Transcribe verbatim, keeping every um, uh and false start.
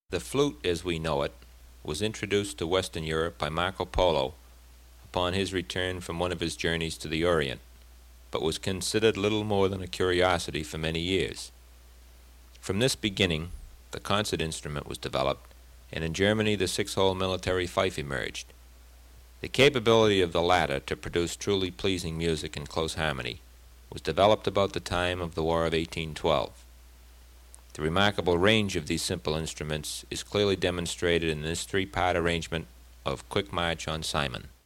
The flute, as we know it, was introduced to Western Europe by Marco Polo upon his return from one of his journeys to the Orient, but was considered little more than a curiosity for many years. From this beginning, the concert instrument was developed, and in Germany the six-hole military fife emerged. The capability of the latter to produce truly pleasing music in close harmony was developed about the time of the War of eighteen twelve. The remarkable range of these simple instruments is clearly demonstrated in this three-part arrangement of Quick March on Simon.